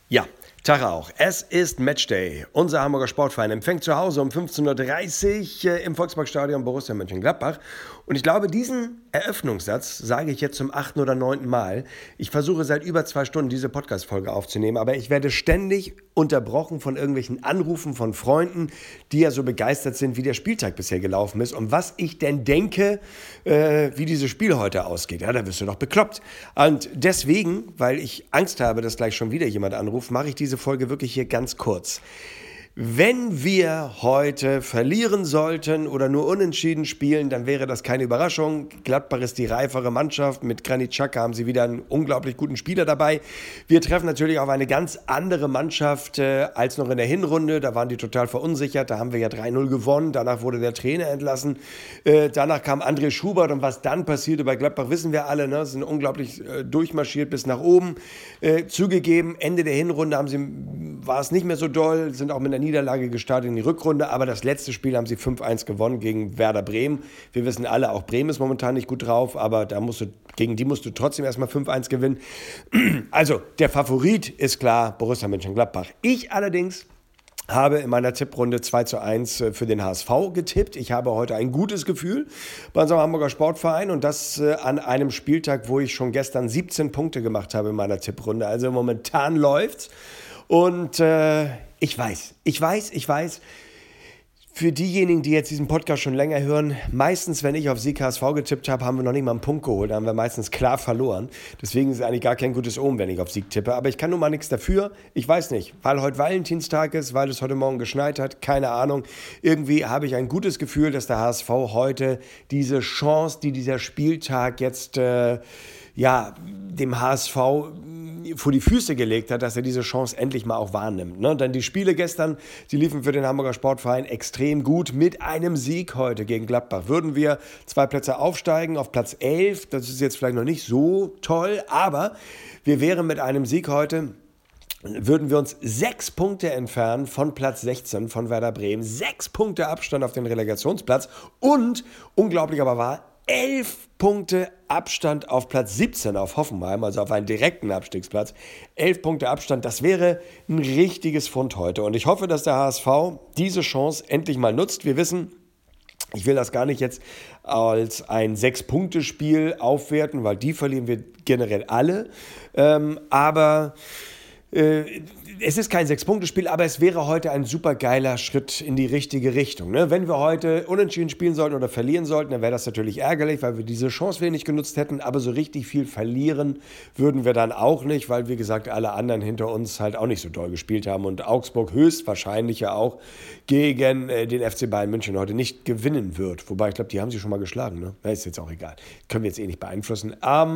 Ja, Tag auch. Es ist Matchday. Unser Hamburger Sportverein empfängt zu Hause um 15:30 Uhr im Volksparkstadion Borussia Mönchengladbach. Und ich glaube, diesen Eröffnungssatz sage ich jetzt zum 8. oder 9. Mal. Ich versuche seit über 2 Stunden diese Podcast-Folge aufzunehmen, aber ich werde ständig unterbrochen von irgendwelchen Anrufen von Freunden, die ja so begeistert sind, wie der Spieltag bisher gelaufen ist und was ich denn denke, wie dieses Spiel heute ausgeht. Ja, da wirst du doch bekloppt. Und deswegen, weil ich Angst habe, dass gleich schon wieder jemand anruft, mache ich diese Folge wirklich hier ganz kurz. Wenn wir heute verlieren sollten oder nur unentschieden spielen, dann wäre das keine Überraschung. Gladbach ist die reifere Mannschaft. Mit Granit Xhaka haben sie wieder einen unglaublich guten Spieler dabei. Wir treffen natürlich auf eine ganz andere Mannschaft als noch in der Hinrunde. Da waren die total verunsichert. Da haben wir ja 3-0 gewonnen. Danach wurde der Trainer entlassen. Danach kam André Schubert. Und was dann passierte bei Gladbach, wissen wir alle. Ne? Sind unglaublich durchmarschiert bis nach oben. Zugegeben, Ende der Hinrunde war es nicht mehr so doll. Sind auch mit einer Niederlage gestartet in die Rückrunde, aber das letzte Spiel haben sie 5-1 gewonnen gegen Werder Bremen. Wir wissen alle, auch Bremen ist momentan nicht gut drauf, aber gegen die musst du trotzdem erstmal 5-1 gewinnen. Also, der Favorit ist klar Borussia Mönchengladbach. Ich allerdings habe in meiner Tipprunde 2:1 für den HSV getippt. Ich habe heute ein gutes Gefühl bei unserem Hamburger Sportverein und das an einem Spieltag, wo ich schon gestern 17 Punkte gemacht habe in meiner Tipprunde. Also momentan läuft's. Und ich weiß, für diejenigen, die jetzt diesen Podcast schon länger hören, meistens, wenn ich auf Sieg HSV getippt habe, haben wir noch nicht mal einen Punkt geholt, da haben wir meistens klar verloren. Deswegen ist es eigentlich gar kein gutes Omen, wenn ich auf Sieg tippe. Aber ich kann nun mal nichts dafür. Ich weiß nicht, weil heute Valentinstag ist, weil es heute Morgen geschneit hat, keine Ahnung. Irgendwie habe ich ein gutes Gefühl, dass der HSV heute diese Chance, die dieser Spieltag jetzt dem HSV vor die Füße gelegt hat, dass er diese Chance endlich mal auch wahrnimmt. Ne? Denn die Spiele gestern, die liefen für den Hamburger Sportverein extrem gut. Mit einem Sieg heute gegen Gladbach würden wir 2 Plätze aufsteigen auf Platz 11. Das ist jetzt vielleicht noch nicht so toll, aber wir wären mit einem Sieg heute, würden wir uns 6 Punkte entfernen von Platz 16 von Werder Bremen. 6 Punkte Abstand auf den Relegationsplatz und, unglaublich aber wahr, 11 Punkte Abstand auf Platz 17 auf Hoffenheim, also auf einen direkten Abstiegsplatz. 11 Punkte Abstand, das wäre ein richtiges Pfund heute. Und ich hoffe, dass der HSV diese Chance endlich mal nutzt. Wir wissen, ich will das gar nicht jetzt als ein 6-Punkte-Spiel aufwerten, weil die verlieren wir generell alle. Aber es ist kein 6-Punkte-Spiel, aber es wäre heute ein super geiler Schritt in die richtige Richtung. Ne? Wenn wir heute unentschieden spielen sollten oder verlieren sollten, dann wäre das natürlich ärgerlich, weil wir diese Chance nicht genutzt hätten. Aber so richtig viel verlieren würden wir dann auch nicht, weil, wie gesagt, alle anderen hinter uns halt auch nicht so doll gespielt haben. Und Augsburg höchstwahrscheinlich ja auch gegen den FC Bayern München heute nicht gewinnen wird. Wobei, ich glaube, die haben sie schon mal geschlagen. Ne? Na, ist jetzt auch egal. Können wir jetzt nicht beeinflussen.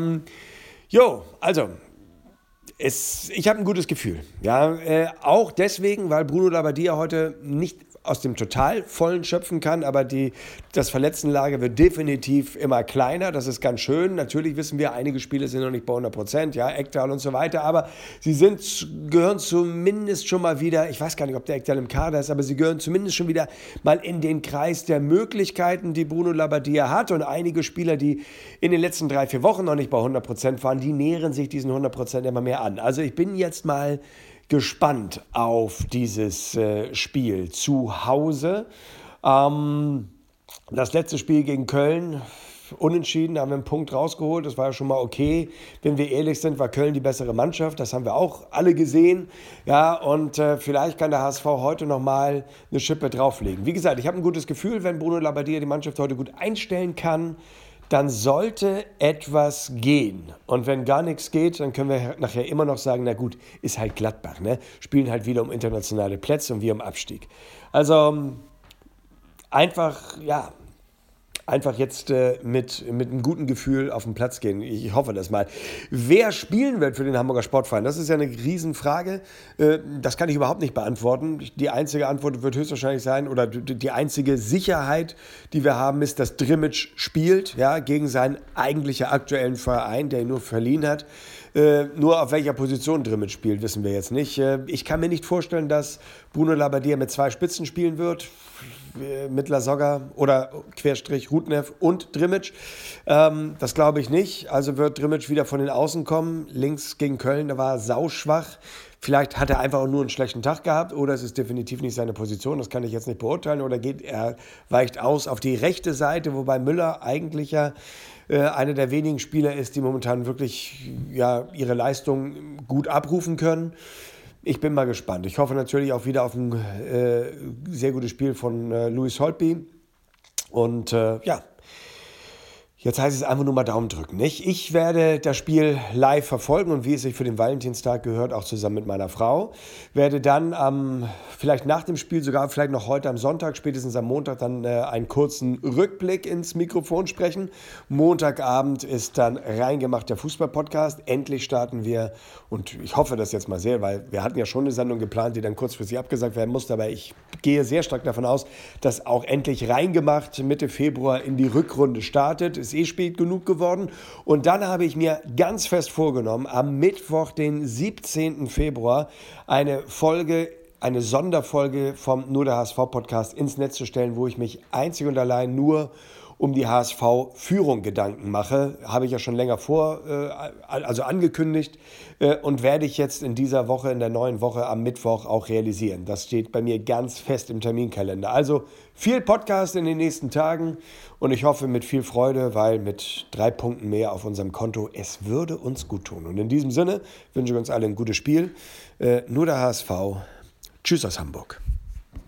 Ich habe ein gutes Gefühl. Ja, auch deswegen, weil Bruno Labbadia heute nicht aus dem total vollen schöpfen kann, aber das Verletztenlager wird definitiv immer kleiner, das ist ganz schön. Natürlich wissen wir, einige Spiele sind noch nicht bei 100%, ja, Ekdal und so weiter, aber sie gehören zumindest schon mal wieder, ich weiß gar nicht, ob der Ekdal im Kader ist, aber sie gehören zumindest schon wieder mal in den Kreis der Möglichkeiten, die Bruno Labbadia hat, und einige Spieler, die in den letzten 3-4 Wochen noch nicht bei 100% waren, die nähern sich diesen 100% immer mehr an. Also ich bin jetzt mal gespannt auf dieses Spiel zu Hause. Das letzte Spiel gegen Köln, unentschieden, da haben wir einen Punkt rausgeholt. Das war ja schon mal okay. Wenn wir ehrlich sind, war Köln die bessere Mannschaft. Das haben wir auch alle gesehen. Ja, und vielleicht kann der HSV heute nochmal eine Schippe drauflegen. Wie gesagt, ich habe ein gutes Gefühl, wenn Bruno Labbadia die Mannschaft heute gut einstellen kann, dann sollte etwas gehen. Und wenn gar nichts geht, dann können wir nachher immer noch sagen, na gut, ist halt Gladbach, ne? Spielen halt wieder um internationale Plätze und wir um Abstieg. Also einfach jetzt mit einem guten Gefühl auf den Platz gehen. Ich hoffe das mal. Wer spielen wird für den Hamburger Sportverein? Das ist ja eine Riesenfrage. Das kann ich überhaupt nicht beantworten. Die einzige Antwort wird höchstwahrscheinlich sein, oder die einzige Sicherheit, die wir haben, ist, dass Drimmitsch spielt, ja, gegen seinen eigentlichen aktuellen Verein, der ihn nur verliehen hat. Nur auf welcher Position Drimmitsch spielt, wissen wir jetzt nicht. Ich kann mir nicht vorstellen, dass Bruno Labbadia mit 2 Spitzen spielen wird. mit Lasogga oder Querstrich Rudnev und Drimmitsch. Das glaube ich nicht. Also wird Drimmitsch wieder von den Außen kommen. Links gegen Köln, da war er sauschwach. Vielleicht hat er einfach auch nur einen schlechten Tag gehabt oder es ist definitiv nicht seine Position. Das kann ich jetzt nicht beurteilen. Oder er weicht aus auf die rechte Seite, wobei Müller eigentlich ja einer der wenigen Spieler ist, die momentan wirklich ihre Leistung gut abrufen können. Ich bin mal gespannt. Ich hoffe natürlich auch wieder auf ein sehr gutes Spiel von Louis Holtby. Und jetzt heißt es einfach nur mal Daumen drücken, nicht? Ich werde das Spiel live verfolgen und wie es sich für den Valentinstag gehört, auch zusammen mit meiner Frau. Werde dann vielleicht nach dem Spiel, sogar vielleicht noch heute am Sonntag, spätestens am Montag, dann einen kurzen Rückblick ins Mikrofon sprechen. Montagabend ist dann Reingemacht der Fußball-Podcast. Endlich starten wir und ich hoffe das jetzt mal sehr, weil wir hatten ja schon eine Sendung geplant, die dann kurzfristig abgesagt werden musste, aber ich gehe sehr stark davon aus, dass auch endlich Reingemacht Mitte Februar in die Rückrunde startet. Ist spät genug geworden. Und dann habe ich mir ganz fest vorgenommen, am Mittwoch, den 17. Februar, eine Sonderfolge vom Nur der HSV-Podcast ins Netz zu stellen, wo ich mich einzig und allein nur um die HSV-Führung Gedanken mache. Habe ich ja schon länger angekündigt und werde ich jetzt in dieser Woche, in der neuen Woche am Mittwoch auch realisieren. Das steht bei mir ganz fest im Terminkalender. Also viel Podcast in den nächsten Tagen und ich hoffe mit viel Freude, weil mit 3 Punkten mehr auf unserem Konto, es würde uns gut tun. Und in diesem Sinne wünsche ich uns alle ein gutes Spiel. Nur der HSV. Tschüss aus Hamburg.